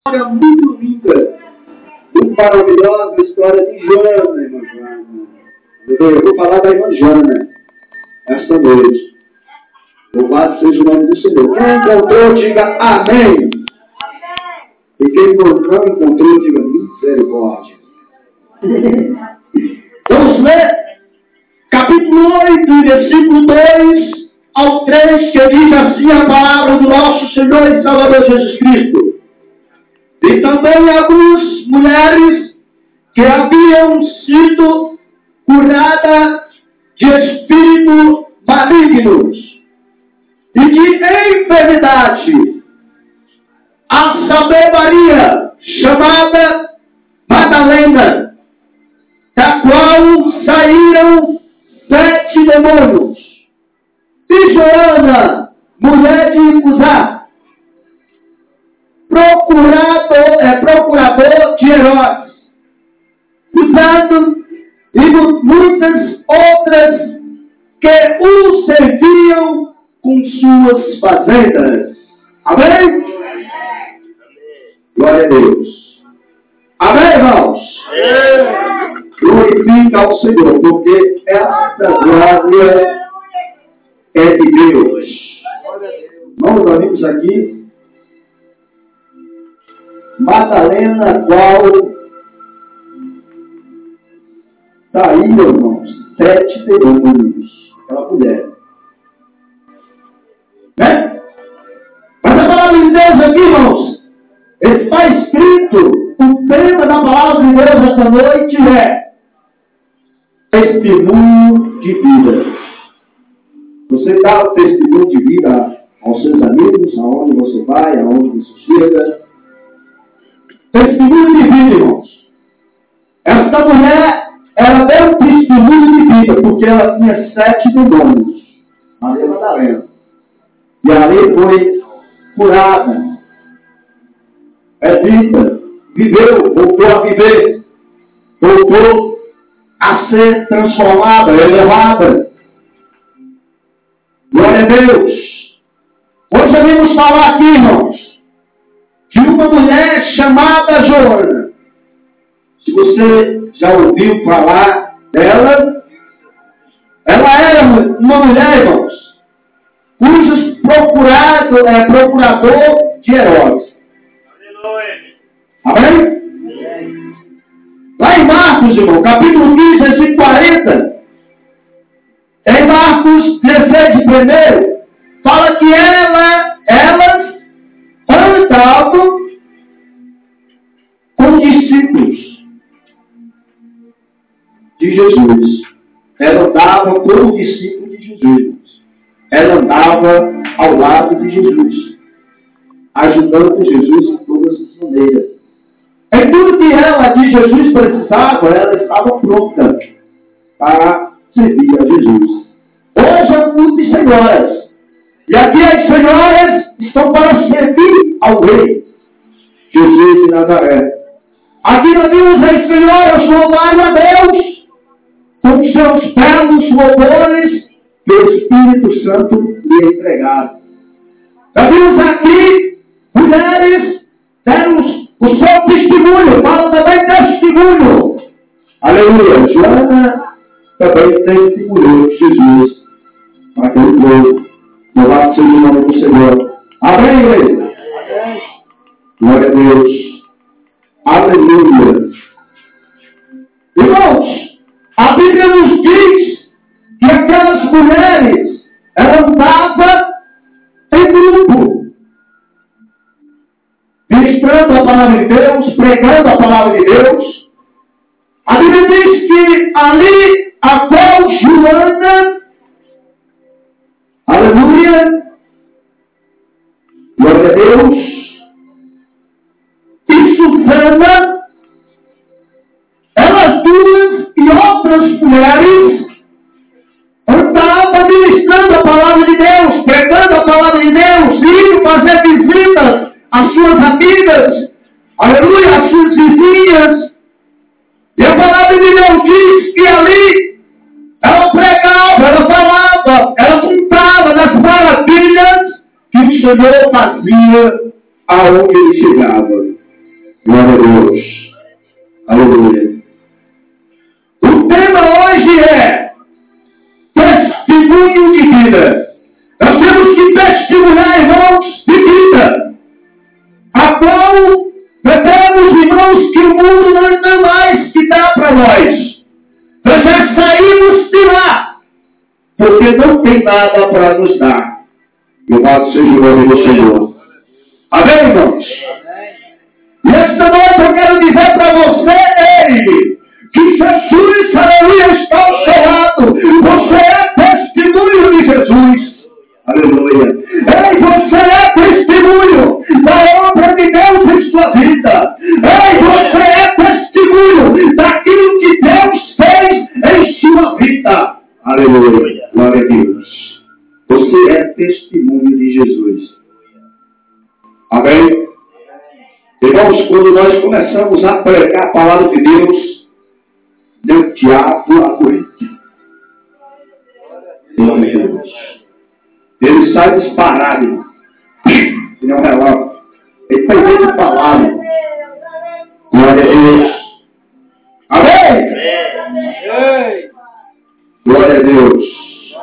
História muito linda, muito maravilhosa, a história de Jana, irmã Jana. Eu vou falar da irmã Jana esta noite. Louvado seja o nome do Senhor. Quem encontrou, diga amém. E quem não encontrou, diga misericórdia. Vamos ler capítulo 8, versículo 2 ao 3, que diz assim a palavra do nosso Senhor e Salvador Jesus Cristo. E também algumas mulheres que haviam sido curadas de espíritos malignos e de enfermidade, a saber Maria, chamada Madalena, da qual saíram 7 demônios, e Joana, mulher de Cusá, procurador de Herodes, usando e muitas outras que o serviam com suas fazendas. Amém? Glória a Deus. Amém, irmãos? Glorifica ao Senhor, porque esta glória é de Deus. Irmãos, nós vimos aqui Madalena, qual saíram, irmãos, 7 demônios. Aquela mulher. Né? Mas a palavra de Deus aqui, irmãos, está escrito, o tema da palavra de Deus esta noite é testemunho de vida. Você dá o testemunho de vida aos seus amigos, aonde você vai, aonde você chega. Testemunho de vida, irmãos. Esta mulher, ela deu testemunho de vida, porque ela tinha 7 demônios. Maria Madalena. E ali foi curada. É dita, viveu, voltou a viver. Voltou a ser transformada, elevada. Glória a Deus. Hoje vamos falar aqui, irmãos, de uma mulher chamada Joana. Se você já ouviu falar dela, ela era uma mulher, irmãos, cujo procurador de Herodes. Amém? Lá em Marcos, irmão, capítulo 15, versículo 40, em Marcos 16, primeiro, fala que elas andavam com discípulos de Jesus. Ela andava como discípulo de Jesus. Ela andava ao lado de Jesus, ajudando Jesus em todas as maneiras. Em tudo que ela de Jesus precisava, ela estava pronta para servir a Jesus. Hoje é um culto de senhoras. E aqui as senhoras estão para servir ao Rei Jesus de Nazaré. Aqui nós vimos as senhoras louvarem a Deus com seus belos louvores que o Espírito Santo lhe entregaram. Nós vimos aqui mulheres deram o seu testemunho, fala também testemunho. Aleluia. Joana também testemunhou Jesus para aquele povo. Louvado seja o nome do Senhor. Amém, igreja? Amém. Glória a Deus. Aleluia. Irmãos, a Bíblia nos diz que aquelas mulheres andavam em grupo, ministrando a palavra de Deus, pregando a palavra de Deus. A Bíblia diz que ali a qual Joana, aleluia, glória a Deus, e Susana, elas duas e outras mulheres andavam ministrando a palavra de Deus, pregando a palavra de Deus, indo fazer visitas às suas amigas, aleluia, às suas vizinhas. E a palavra de Deus diz que ali ela pregava, ela falava, ela contava das maravilhas que o Senhor fazia aonde ele chegava. Então, notamos, irmãos, que o mundo não tem mais que dá para nós. Nós já saímos de lá, porque não tem nada para nos dar. Louvado seja o nome do Senhor. Amém, irmãos? E esta noite eu quero dizer para você, que Jesus, aleluia, está ao seu lado. Você é testemunho de Jesus. Aleluia. Ei, você é testemunho da obra de Deus em sua vida. Ei, você é testemunho daquilo que Deus fez em sua vida. Aleluia. Glória a Deus. Você é testemunho de Jesus. Amém? Irmãos, quando nós começamos a pregar a palavra de Deus, o diabo aguenta. Glória a Deus. Ele sai disparado, irmão. Ele é um relógio. Ele está dentro de palavra, irmão. Glória a Deus. Amém? Glória a Deus.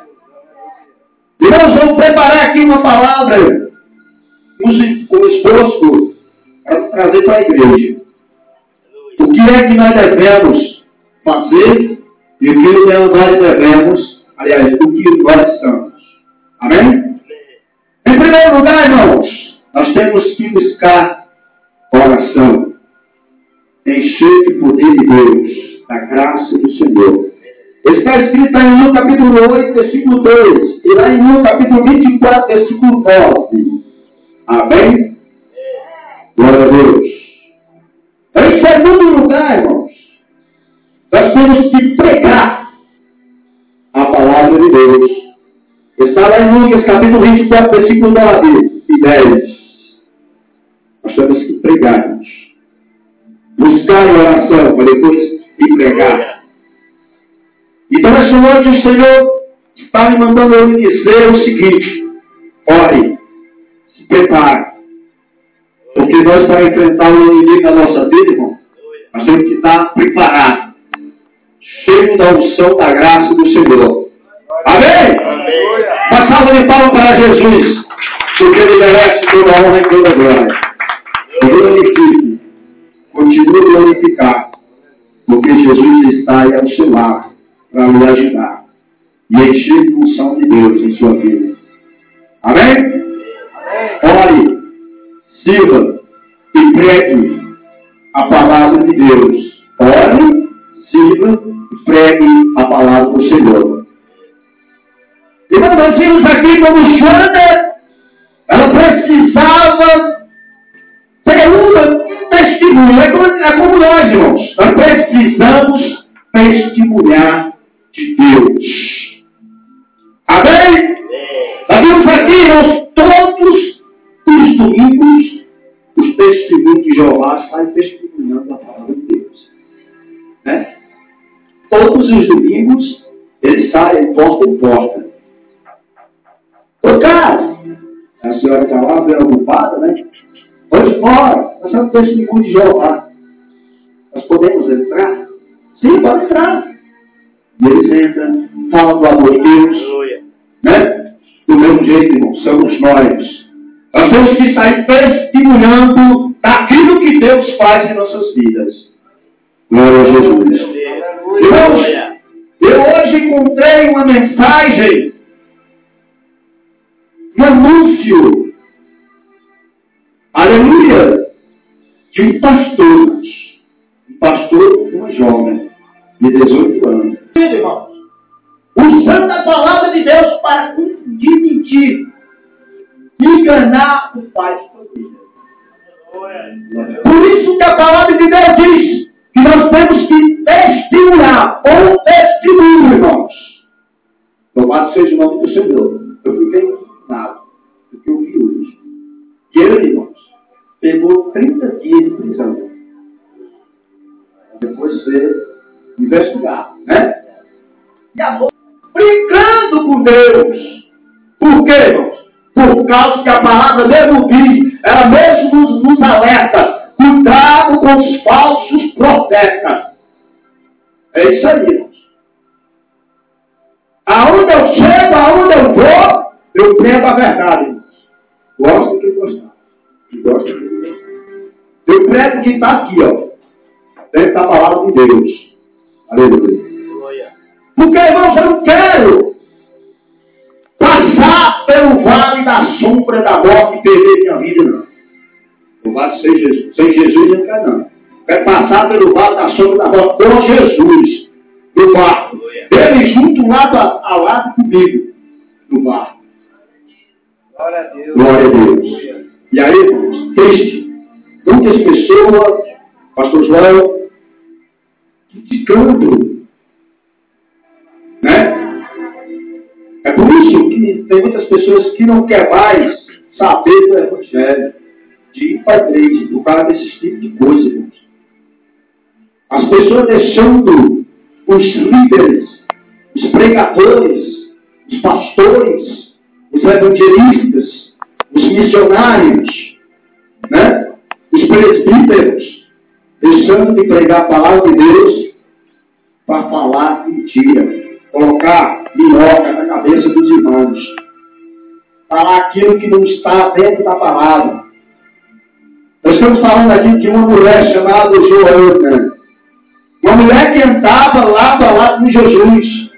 Irmãos, vamos preparar aqui uma palavra com esforço para trazer para a igreja. O que é que nós devemos fazer e o que nós devemos, aliás, o que nós somos. Amém? Em primeiro lugar, irmãos, nós temos que buscar oração, encher de poder de Deus, da graça do Senhor. Está escrito em Lucas capítulo 8, versículo 2, e lá em Lucas capítulo 24, versículo 9. Amém? Glória a Deus. Em segundo lugar, irmãos, nós temos que pregar a palavra de Deus. Está lá em Lucas capítulo 24, versículo 9 e 10. Nós temos que pregar, irmãos. Buscar a oração para depois ir pregar. Então, essa noite o Senhor está me mandando eu lhe dizer o seguinte: ore, se prepare. Porque nós, para enfrentar o inimigo da nossa vida, irmão, nós temos que estar preparados, cheio da unção da graça do Senhor. Amém? Amém. Uma salva de palmas para Jesus, porque Ele merece toda a honra e toda a glória. Glorifique, continue a glorificar, porque Jesus está aí ao seu lado para lhe ajudar e encher de unção de Deus em sua vida. Amém? Ore, sirva e pregue a palavra de Deus. Ore, sirva e pregue a palavra do Senhor. Irmão, nós vimos aqui como Joana, ela precisava ter um testemunho. É como nós, irmãos. Nós precisamos testemunhar de Deus. Amém? Nós vimos aqui, irmãos, todos os domingos, os testemunhos de Jeová saem testemunhando a palavra de Deus. Né? Todos os domingos, eles saem porta em porta. Ô cara, a senhora está lá preocupada, né? Hoje fora, nós somos testemunhos de Jeová. Nós podemos entrar? Sim, pode entrar. E eles entram, falam do amor de Deus. Né? Do mesmo jeito, irmão, somos nós. Nós temos que sair testemunhando daquilo que Deus faz em nossas vidas. Glória a Jesus. Irmãos, eu hoje encontrei uma mensagem, um anúncio, aleluia, de um pastor, uma jovem, de 18 anos. Irmãos, usando a palavra de Deus para confundir, mentir, enganar o pai de família. Por isso que a palavra de Deus diz que nós temos que testemunhar, ou testemunho, irmãos. Louvado seja o nome do Senhor. Eu fiquei indignado do que eu vi hoje. E ele, irmãos, pegou 30 dias de prisão. Depois ser investigado, né? E a moça brincando com Deus. Por quê, irmãos? Por causa que a palavra mesmo diz, ela mesmo nos alerta: cuidado com os falsos profetas. É isso aí, irmãos. Aonde eu chego, aonde eu vou, eu prego a verdade, irmãos. Gosta de quem gostar. Que gosta de quem gostar. Eu prego que está aqui, ó. Dentro da palavra de Deus. Aleluia. Porque, irmãos, eu não quero passar pelo vale da sombra da morte e perder minha vida, não. O vale sem Jesus. Sem Jesus eu não quero, não. Quero passar pelo vale da sombra da morte com Jesus. No barco. Ele junto lado a lado comigo. No barco. Glória a Deus. Glória a Deus. E aí, irmãos, triste. Muitas pessoas, pastor João, criticando. Né? É por isso que tem muitas pessoas que não querem mais saber do Evangelho, de ir para a igreja, por causa desse tipo de coisa, irmãos. As pessoas deixando os líderes, os pregadores, os pastores, os evangelistas, os missionários, né? Os presbíteros, deixando de pregar a palavra de Deus para falar mentira, colocar minhoca na cabeça dos irmãos, falar aquilo que não está dentro da palavra. Nós estamos falando aqui de uma mulher chamada Joana, uma mulher que andava lado a lado com Jesus.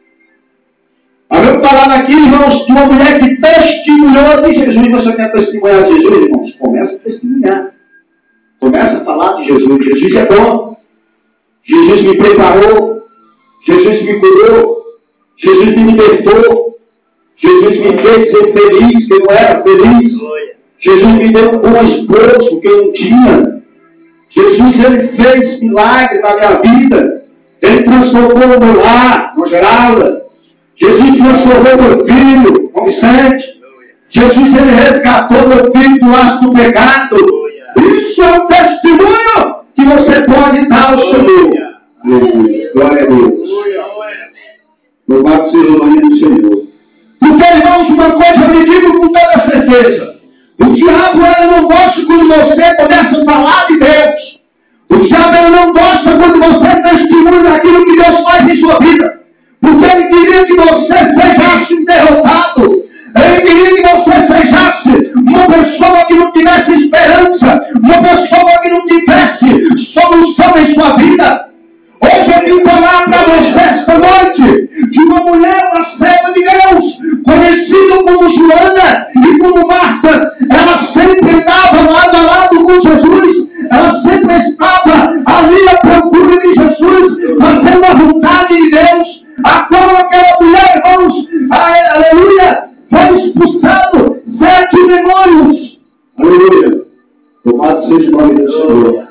Nós vamos falar aqui, irmãos, de uma mulher que testemunhou de Jesus. Você quer testemunhar de Jesus, irmãos? Começa a testemunhar. Começa a falar de Jesus. Jesus é bom. Jesus me preparou. Jesus me curou. Jesus me libertou. Jesus me fez ser feliz, que eu não era feliz. Jesus me deu um bom esposo, que eu não tinha. Jesus, ele fez milagre na minha vida. Ele transformou o meu lar, no Geralda. Jesus transformou meu filho, o Vicente. Jesus, ele resgatou meu filho do laço do pecado. Isso é um testemunho que você pode dar ao Senhor. Glória a Deus. Louvado seja o nome do Senhor. Porque, irmãos, uma coisa eu lhe digo com toda certeza. O diabo, ele não gosta quando você começa a falar de Deus. O diabo, ele não gosta quando você testemunha daquilo que Deus faz em sua vida. Porque ele queria que você sejasse um derrotado. Ele queria que você sejasse uma pessoa que não tivesse esperança. Uma pessoa que não tivesse solução em sua vida. Hoje eu vim falar para você esta noite de uma mulher, uma serva de Deus, conhecida como Joana e como Marta. Ela sempre andava lado a lado com Jesus. Ela sempre estava ali à procura de Jesus, fazendo a vontade de Deus. A qual aquela mulher, irmãos, aleluia, foi expulsado 7 demônios. Aleluia. Louvado seja o nome do Senhor.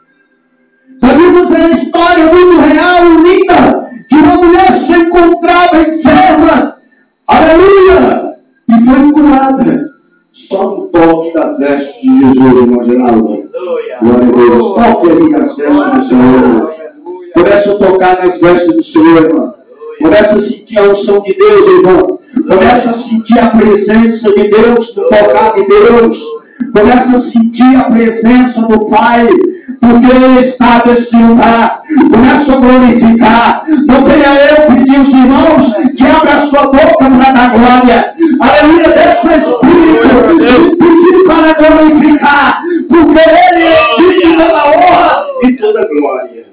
Sabemos a história muito real e linda de uma mulher se encontrava enferma. Aleluia. E foi curada. Só no toque das vestes de Jesus, irmão Geraldo. Glória a Deus. Toque aí as vestes do Senhor. Começa a tocar nas vestes do Senhor, irmão. Começa a sentir a unção de Deus, irmão. Começa a sentir a presença de Deus, no tocar de Deus. Começa a sentir a presença do Pai. Porque Ele está nesse lugar. Começa a glorificar. Não venha eu pedir aos irmãos que abra a sua boca para dar glória. Aleluia, deixa o Espírito pedir para glorificar. Porque Ele é digno da honra e toda glória.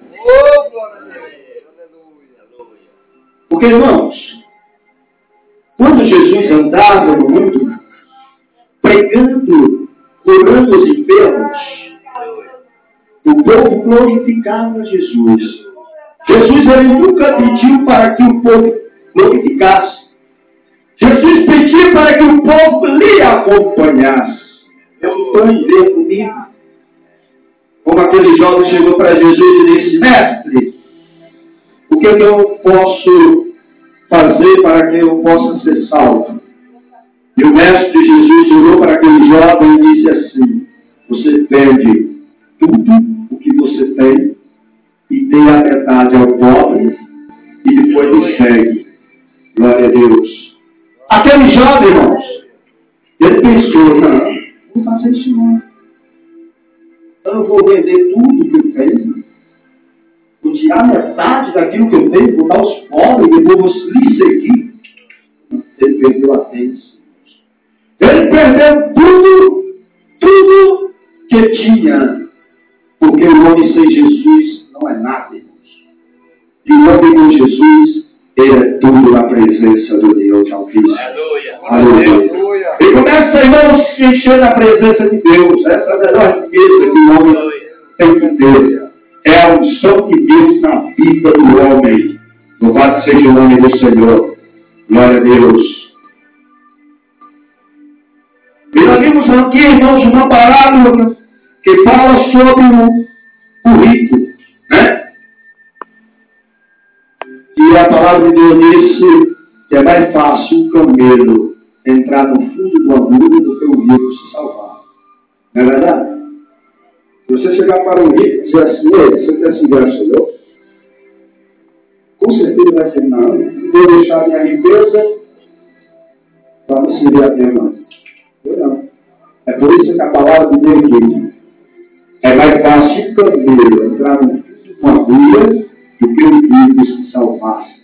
Porque, irmãos, quando Jesus andava no mundo, pregando, curando os enfermos, o povo glorificava Jesus. Jesus, ele nunca pediu para que o povo glorificasse. Jesus pediu para que o povo lhe acompanhasse. Acompanhe, venha comigo. Como aquele jovem chegou para Jesus e disse: Mestre, o que eu posso fazer para que eu possa ser salvo? E o mestre Jesus olhou para aquele jovem e disse assim: você vende tudo o que você tem e dê a metade ao pobre e depois me segue. Glória a Deus. Aquele jovem, irmãos, ele pensou: não vou fazer isso não. Então eu vou vender tudo que eu tenho, vou tirar metade daquilo que eu tenho, vou dar aos pobres e depois vou lhe seguir. Ele perdeu a atenção. Ele perdeu tudo que tinha. Porque o homem sem Jesus não é nada, irmãos. E o homem com Jesus, ele é tudo na presença do Deus Altíssimo. Aleluia. E começa, irmãos, a se encher na presença de Deus. Essa é a melhor riqueza que o homem tem que ter. É a unção de Deus na vida do homem. Louvado seja o nome do Senhor. Glória a Deus. E nós vimos aqui, irmãos, uma parábola que fala sobre o rico, né? E a palavra de Deus disse que é mais fácil um camelo entrar no fundo do agulha do que o rico se salvar. Não é verdade? Se você chegar para um rico e dizer assim, você quer seguir o Senhor? Com certeza vai dizer, não vou deixar minha riqueza para me servir a Deus, não. Eu não. É por isso que a palavra de Deus diz, é mais fácil um camelo entrar no fundo de uma agulha do que o rico se salvar.